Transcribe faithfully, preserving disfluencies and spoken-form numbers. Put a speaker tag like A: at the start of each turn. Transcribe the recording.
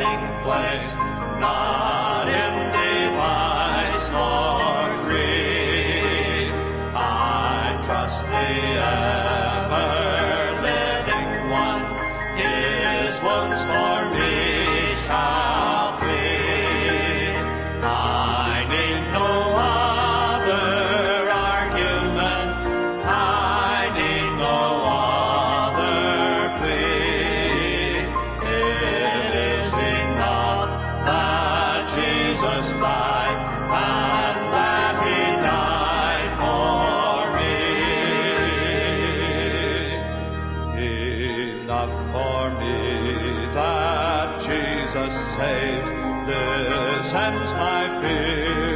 A: resting place, not in device nor creed. I trust the ever-living One, His wounds for me shall plead. I need no other argument, I need no other plea. It is enough that Jesus died, and that He died for me. Enough for me that Jesus saves, this ends my fear.